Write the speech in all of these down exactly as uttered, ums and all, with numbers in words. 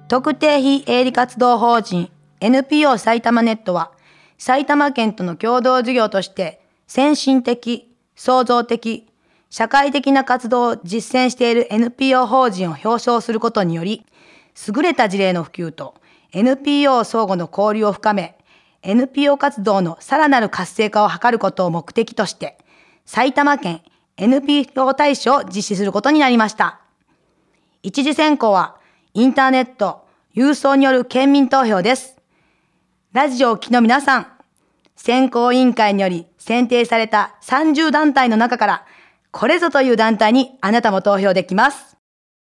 特定非営利活動法人 エヌピーオー 埼玉ネットは、埼玉県との共同事業として先進的、創造的、社会的な活動を実践している エヌピーオー 法人を表彰することにより、優れた事例の普及と エヌピーオー 相互の交流を深め、エヌピーオー 活動のさらなる活性化を図ることを目的として、埼玉県 エヌピーオー 大使を実施することになりました。一次選考はインターネット、郵送による県民投票です。ラジオをお聞きの皆さん、選考委員会により選定されたさんじゅう団体の中から、これぞという団体にあなたも投票できます。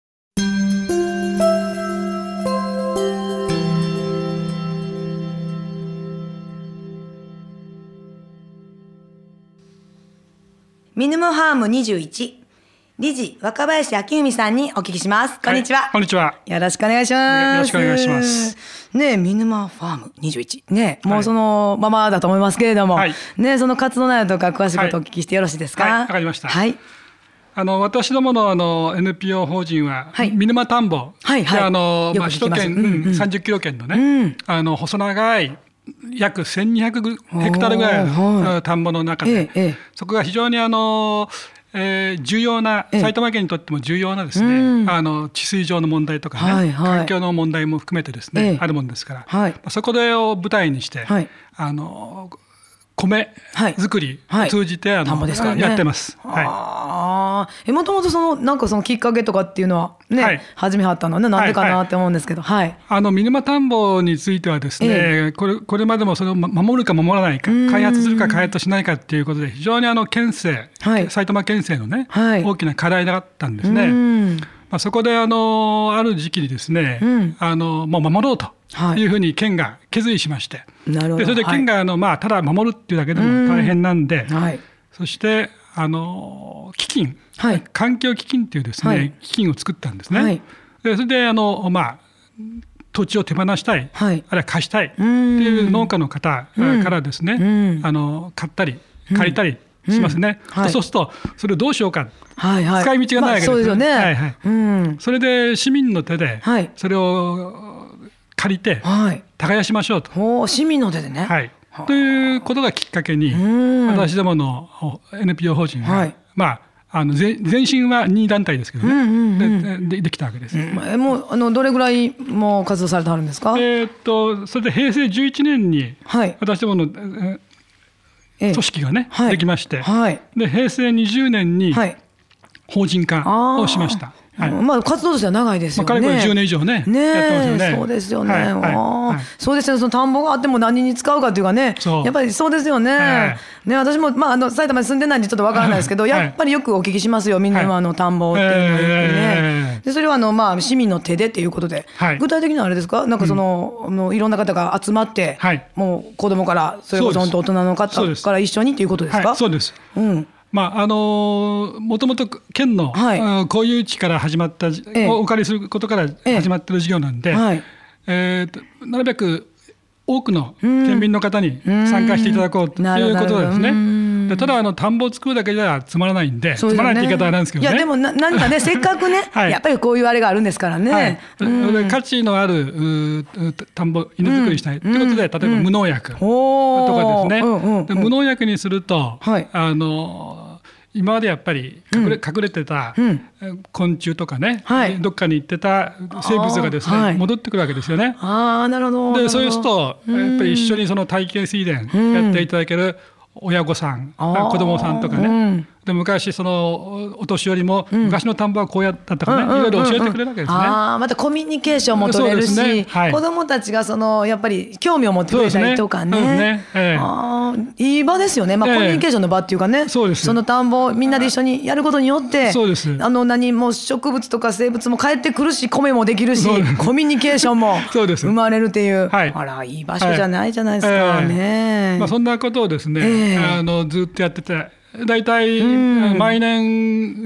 ミヌモハームにじゅういち理事若林明文さんにお聞きします。こんにちは、 はい、こんにちは。 よろしくお願いします。 よろしくお願いします。 ねえ、ミヌマファームにじゅういちねえ、もうそのままだと思いますけれども、はい、ねえ、その活動内容とか詳しいことをお聞きしてよろしいですか？ はい、わかりました。 はい。 あの私どものあの エヌピーオー 法人は、はい、見沼田んぼ、はいはい、あのまあ、首都圏、うんうん、さんじゅっキロ圏のね、うん、あの細長い約せんにひゃくヘクタールぐらいの田んぼの中で、ええ、そこが非常にあのえー、重要な、埼玉県にとっても重要なですね、うん、あの治水上の問題とかね、はいはい、環境の問題も含めてですね、ええ、あるもんですから、はい、そこでを舞台にして、はい、あの米作りを通じて、はい、あの、ね、やってます。 はい、えもともとそのなんかそのきっかけとかっていうのはね、はい、始めはったのはね、なんでかなって思うんですけど、はいはい、 あの見沼田んぼについてはですね、ええ、これこれまでもそれを守るか守らないか、開発するか開発しないかっていうことで非常にあの県政、はい、埼玉県政のね、はい、大きな課題だったんですね。まあ、そこであのある時期にですね、うん、あのもう守ろうというふうに県が決意しまして、はい、でそれで県があの、まあ、ただ守るっていうだけでも大変なんで、はい、そしてあの基金、はい、環境基金っていうですね、はい、基金を作ったんですね。はい、でそれであの、まあ、土地を手放したい、はい、あるいは貸したいっていう農家の方からですね、うん、あの買ったり借りたりしますね。うんはい、そうするとそれをどうしようか、はいはい、使い道がないわけです。まあ、そうですよね。はいはい、うん、それで市民の手でそれを借りて耕しましょうと、 はい、市民の手でね、 はい、ということがきっかけに私どもの エヌピーオー 法人が、はい、まああの前身は任意団体ですけどね、うんうんうん、で, で, できたわけです。うん、 もうあのどれぐらいもう活動されてはるんですか？ えー、っとそれでへいせいじゅういちねんに私どもの、はい組織がね、はい、できまして、はい、でへいせいにじゅうねんに法人化をしました。 はい、まあ、活動としては長いですよね。 かれこれじゅうねん以上ね、ねやってますよね。 そうですよね。はいはいはい、そうですよね。その田んぼがあっても何に使うかっていうかね、やっぱりそうですよね。はい、ね、私も、まあ、あの埼玉に住んでないんでちょっとわからないですけど、はい、やっぱりよくお聞きしますよ。みんなの田んぼっていうのはよくね。えー、でそれはあの、まあ、市民の手でっていうことで、はい、具体的にはあれですか、なんかその、うん、のいろんな方が集まって、はい、もう子供からそれこそ本当大人の方から一緒にっていうことですか？ はい、そうです。うん。まああのもともと県の、はい、公有地から始まった、ええ、をお借りすることから始まっている事業なんで、ええはいえー、なるべく多くの県民の方に参加していただこうということですね。でただあの田んぼを作るだけじゃつまらないん で, で、ね、つまらないって言い方なんですけどね。 いやでもな何かねせっかくね、はい、やっぱりこういうあれがあるんですからね、はい、 で価値のある田んぼ稲作りしたいということで、例えば無農薬とかですね、うんうんうん、で無農薬にすると、はい、あの今までやっぱり隠 れ,、うん、隠れてた昆虫とかね、はい、どっかに行ってた生物がですね、はい、戻ってくるわけですよね。 あ、なるほど。 でそうするとやっぱり一緒にその体系水田やっていただける親御さん、子供さんとかね、うん、で昔そのお年寄りも、うん、昔の田んぼはこうやったとかね、うん、いろいろ教えてくれるわけですね。 あ、またコミュニケーションも取れるし、ね、はい、子供たちがそのやっぱり興味を持ってくれたりとか ね, ね, ね、ええ、あ、いい場ですよね。まあ、コミュニケーションの場っていうかね、ええ、そうです。その田んぼをみんなで一緒にやることによって、そうです。あの何も植物とか生物も帰ってくるし、米もできるし、コミュニケーションも生まれるっていう、はい、あらいい場所じゃないじゃないですか、はい、ね、ええ、まあ、 そんなことをですね、ええ、あのずっとやってて、だいたい毎年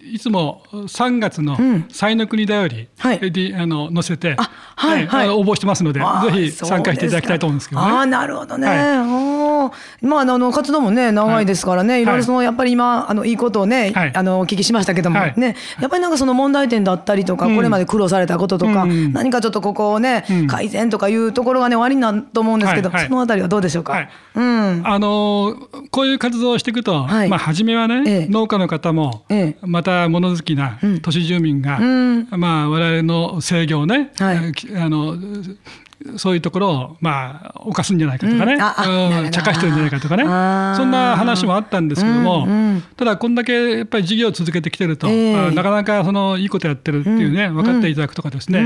いつもさんがつの彩の国だより、はい、あの載せて、はいはい、応募してますので、ぜひ参加していただきたいと思うんですけどね。 あ、なるほどね。はい、まあ、あの活動もね長いですからね、はい、いろいろそのやっぱり今あのいいことをね、はい、あのお聞きしましたけども、はい、ね、やっぱりなんかその問題点だったりとか、うん、これまで苦労されたこととか、うん、何かちょっとここをね、うん、改善とかいうところがねおありなと思うんですけど、はいはい、そのあたりはどうでしょうか。はい、うん、あのこういう活動をしていくと、はい、まあ、初めはね、ええ、農家の方も、ええ、また物好きな都市住民が、うん、まあ、我々の制御をね、はい、あのそういうところを、まあ、犯すんじゃないかとかね、うん、茶化してるんじゃないかとかね、そんな話もあったんですけども、うんうん、ただこんだけやっぱり事業を続けてきてると、えー、なかなかそのいいことやってるっていうね、うん、分かっていただくとかですね、うん、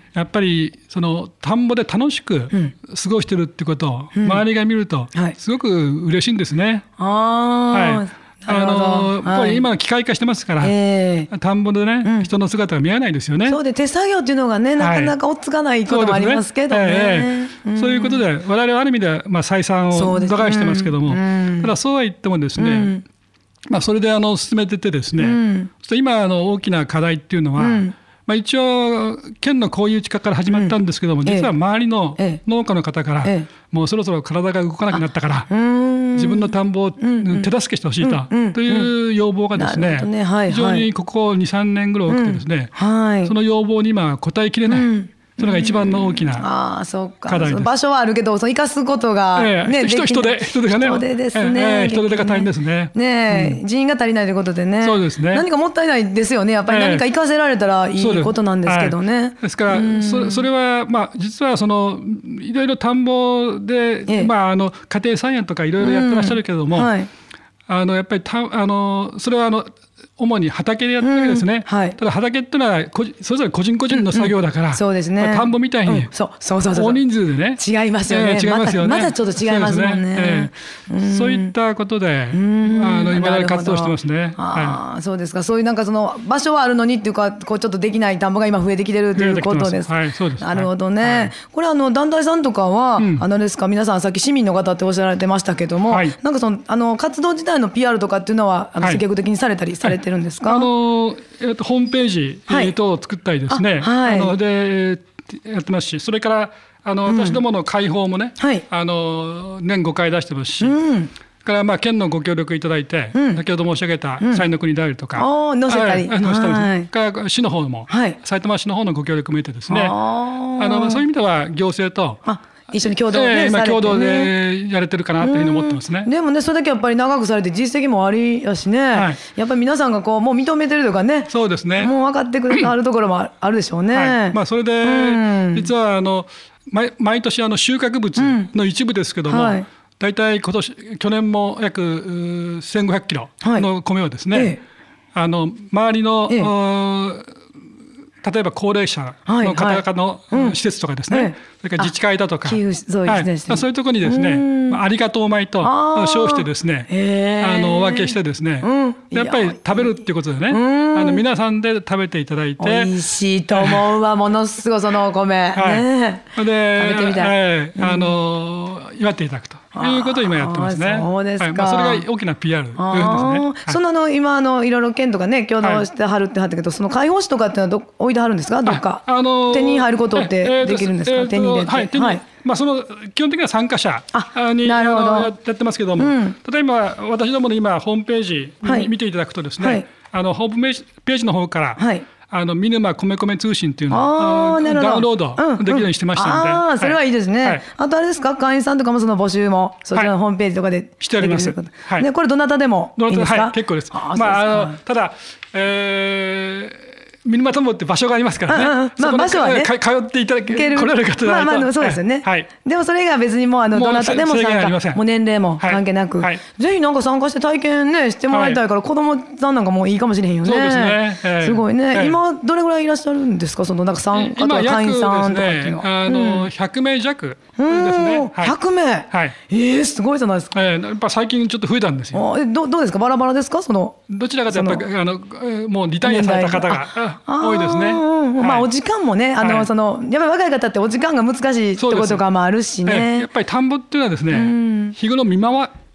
やっぱりその田んぼで楽しく過ごしてるってことを周りが見るとすごく嬉しいんですね。うん、はい、あのやっぱり今機械化してますから、えー、田んぼでね、うん、人の姿が見えないですよね。 そうで手作業っていうのがね、なかなか追っつかないこともありますけどね。そうですね、えーえー、そういうことで我々はある意味で、まあ、採算を度外してますけども、うん、ただそうは言ってもですね、うん、まあ、それであの進めててですね、うん、そして今あの大きな課題っていうのは、うん、まあ、一応県の公有地化から始まったんですけども、うん、実は周りの農家の方から、ええ、もうそろそろ体が動かなくなったから自分の田んぼを手助けしてほしいと、うんうん、という要望がですね、ね、はいはい、非常にここ にさんねんぐらい多くてですね、うん、はい、その要望に今応えきれない、うん、それが一番の大きな課題です。あ、そうか、場所はあるけどその生かすことが、ね、ええ、人人手人手がね、 人手ですね、 ええ、人手が大変ですね。 ね、うん、人員が足りないということでね、そうですね、何かもったいないですよね。やっぱり何か生かせられたらいいことなんですけどね。 はい、ですから、うん、そ, それは、まあ、実はそのいろいろ田んぼで、ええ、まあ、あの家庭菜園とかいろいろやってらっしゃるけれども、うん、はい、あのやっぱりたあのそれはあの主に畑でやってるわけですね。うん、はい、ただ畑っていうのはそれぞれ個人個人の作業だから、うんうん、そうですね、まあ、田んぼみたいに大人数でね、 違いますよね。えー、違いますよね。また、またちょっと違いますもんね。そうですね、えー、そういったことで、うん、あの今活動してますね。あ、はい、そうですか。そういうなんかその場所はあるのにっていうか、こうちょっとできない田んぼが今増えてきてるということです。はい、そうです。なるほどね。はい、これあの団体さんとかは、うん、あのですか、皆さんさっき市民の方っておっしゃられてましたけども、はい、なんかそのあの活動自体の ピーアール とかっていうのはあの積極的にされたりされてるんですか。はいはい、あのえー、とホームページ等を作ったりですね、はい、あのでやってますし、それからあの、うん、私どもの会報もね、はい、あの年ごかい出してますし、うん、からまあ県のご協力いただいて、うん、先ほど申し上げた彩の国であるとか、うん、載せたり、載せたり、から市の方も、はい、埼玉市の方のご協力も得てですね、あのそういう意味では行政と一緒に共同で、ね、えー、今共同でやれてるかなというふうに思ってますね。でもね、それだけやっぱり長くされて実績もありやしね、はい、やっぱり皆さんがこうもう認めてるとかね、そうですね、もう分かってくれてあるところもあるでしょうね。はい、まあ、それで、うん、実はあの 毎, 毎年あの収穫物の一部ですけども、うん、はい、だいたい今年去年も約せんごひゃくキロの米をですね、はい、ええ、あの周りの、ええ、例えば高齢者の方々の施設とかですね、はいはい、それから自治会だとか、そういうところにですね、ありがとう米と称してですね、あのお分けしてですね、うん、やっぱり食べるっていうことでね、あの皆さんで食べていただいて、美味しいと思うわ、ものすごいそのお米、はい、ね、で食べてみたい、はい、あの祝っていただくということを今やってますね。そうですか。はい、まあ、それが大きな ピーアール ですね。はい、そのあの今あのいろいろ県とかね共同してはるってはったけど、はい、その介護士とかっていうのはど置いてはるんですか、どっか、あのー、手に入ることってできるんですか、えー、手に入れて、はい、手に、はい、まあ、その基本的には参加者になるほどやってますけども、うん、例えば私どもの今ホームページ見ていただくとですね、はい、あのホームページの方から、はい、あの見沼米米通信っていうのをダウンロードできるようにしてましたので、うんうん、あ、それはいいですね。はい、あとあれですか、会員さんとかもその募集もそちらのホームページとかでできる、はい、しております。はい、ね、これどなたでもいいんですか。はい、結構です。あ、まあ、あのただ、えー見沼田んぼって場所がありますからね、うんうん、まあ、場所はね通っていただける来られる方だと、まあまあ、そうですよね、はい、でもそれ以外は別にもうあのどなたでも参加、もう年齢も関係なく、はいはい、ぜひなんか参加して体験ねしてもらいたいから、はい、子供さんなんかもういいかもしれへんよね。そうですね、えー、すごいね、はい、今どれぐらいいらっしゃるんですか、そのなんか参加とか会員さんとかっていうのは。今約ですね、あのひゃくめい弱ですね。ひゃくめい、はい、えー、すごいじゃないですか。えー、やっぱ最近ちょっと増えたんですよ。ど, どうですか、バラバラですか、そのどちらかというとやっぱりあのもうリタイアされた方が多いですね。うん、まあ、お時間もね、あの、はい、そのやっぱり若い方ってお時間が難しいってこととかもあるしね。やっぱり田んぼっていうのはですね、うん、日頃見回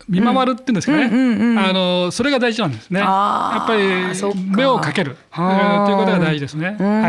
見回るっていうんですかね、あのそれが大事なんですね。やっぱり目をかけるということが大事ですね。はい、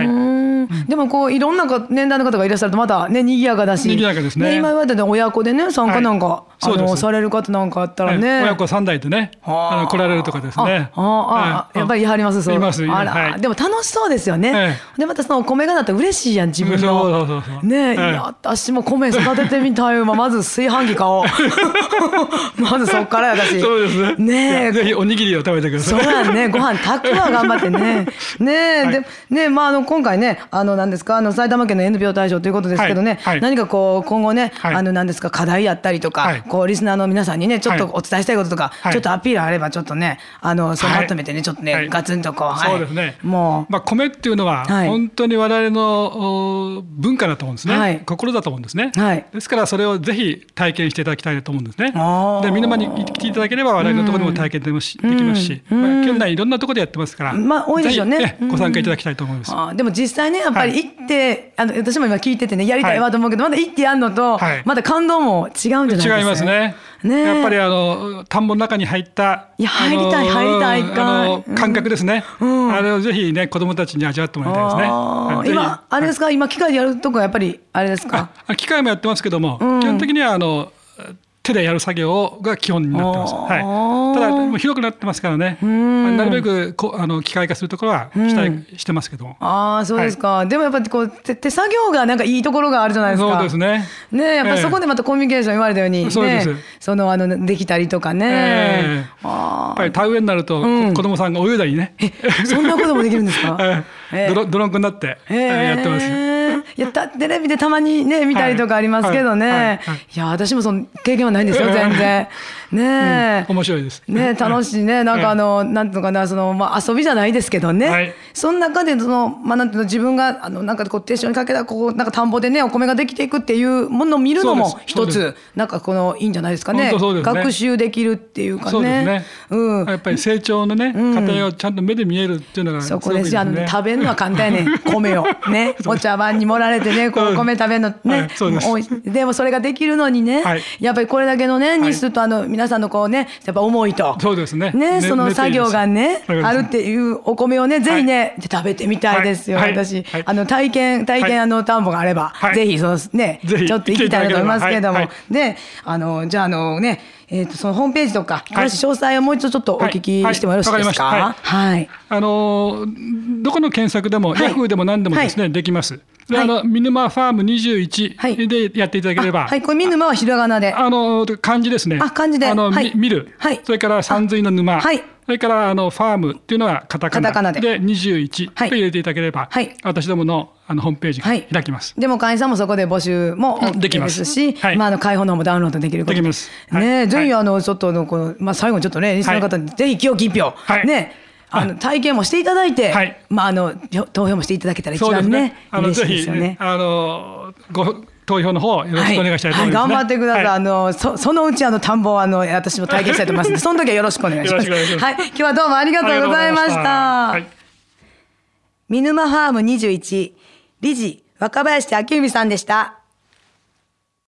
でもこういろんな年代の方がいらっしゃるとまたね賑やかだし、 賑やかですね。 今言われた親子でね参加なんか、はい、あのされる方なんかあったらね、 はい、親子さん代でねあの来られるとかですね。 ああ、あ、やっぱり言い張りますそう。 います。 あら、はい、でも楽しそうですよね。はい、でまたその米がなったら嬉しいやん自分の。 そうそうそうそうねえ、はい、私も米育ててみたいわ。まず炊飯器買おう。まずそっからやだし。 そうですね。 ねえ、 ぜひおにぎりを食べてください。 そうやね、ご飯炊くわ頑張ってね。ねえ、はい、でねまああの今回ねあの何ですかあの埼玉県の エヌピーオー 大賞ということですけどね、はいはい、何かこう今後ね、はい、あの何ですか課題やったりとか、はい、こうリスナーの皆さんにねちょっとお伝えしたいこととか、はい、ちょっとアピールあればちょっとねあのそれまとめてねちょっとね、はい、ガツンとこう、 はい、そうですね。もうまあ米っていうのは本当に我々の文化だと思うんですね。はい、心だと思うんですね。はい、ですからそれをぜひ体験していただきたいと思うんですね。でみんなに来ていただければ我々のところでも体験でもし、うん、できますし、まあ、県内いろんなところでやってますから、 まあ多いでしょうね。 ぜひご参加いただきたいと思います。 あでも実際ねやっぱり行って、はい、あの私も今聞いててねやりたいわと思うけど、はい、まだ行ってやるのと、はい、まだ感動も違うんじゃないですか。 違いますね。ねやっぱりあの田んぼの中に入ったいや入りたい入りたいあの感覚ですね、うん、あれをぜひね子どもたちに味わってもらいたいですね。 あ今あれですか、はい、今機械でやるとこやっぱりあれですか。 機械もやってますけども、うん、基本的にはあの手でやる作業が基本になってます。はい、ただもう広くなってますからね、なるべくこあの機械化するところはしたい、うん、してますけども。 ああそうですか、はい、でもやっぱりこう 手, 手作業がなんかいいところがあるじゃないですか。 そうですね。 ねやっぱりそこでまたコミュニケーション言われたように、ね、 そうです。 そのあのできたりとかね、えー、あやっぱり田植えになると、うん、子供さんが泳いだりね。 えそんなこともできるんですか。 えー、ドロドロンクになって、えー、やってます。 いやテレビでたまにね見たりとかありますけどね、はいはいはい、いや私もその経験はないんですよ全然ね、 うん、面白いですね楽しいねなんかあの、はい、なんていうのかなその、まあ、遊びじゃないですけどね、はい、その中でその、まあ、なんていうの自分があのなんかこう手塩にかけたこうなんか田んぼでねお米ができていくっていうものを見るのも一つなんかこのいいんじゃないですか ね, ね学習できるっていうかね。 そうですね、 うん、 やっぱり成長のね過程をちゃんと目で見えるっていうのがすごくいいですね。 そこですよ、あの食べるのは簡単やね米をねお茶碗に盛られてねこうお米食べるのね、はい、そうです。でもそれができるのにね、はい、やっぱりこれだけのね日数とあの皆さんのこうねやっぱ思いとそうですね、 ねその作業がねあるっていうお米をねぜひね、はい、食べてみたいですよ、はい、私、はい、あの体験体験あの田んぼがあれば、はい、ぜひそのねちょっと行きたいなと思いますけども、はいはい、であのじゃああのねえー、とそのホームページとか、はい、詳細をもう一度ちょっとお聞きしてもよろしいですか。はい、はいはい、 あのどこの検索でも、はい、ヤフーでも何でもですね、はい、できます。で、はい、あの見沼ファームにじゅういちでやっていただければ、はい、 はい、これ見沼はひらがなで、 あの漢字ですね。 あ漢字で、 あの、 はい、 見る、はい、それから山水の沼、はい、それからあのファームっていうのはカタカナ、カタカナで、でにじゅういちと入れていただければ、はい、私どものあのホームページが開きます。 はい、でも会員さんもそこで募集も OK ですし、はい、まああの開放の方もダウンロードできることできます。 ね、はい、ぜひあのちょっとのこのまあ最後にちょっとねリスナーの方にぜひ清き一票、はい、ね。あの体験もしていただいて、はい、まああの投票もしていただけたら一番ね、嬉しいですよね。 あのご投票の方よろしくお願いしたいと思います、ね。はいはい、頑張ってください。はい、あの そ, そのうちあの田んぼをあの私も体験したいと思いますので、その時はよろしくお願いします。はい、今日はどうもありがとうございました。はい、見沼ファームにじゅういち理事若林明文さんでした。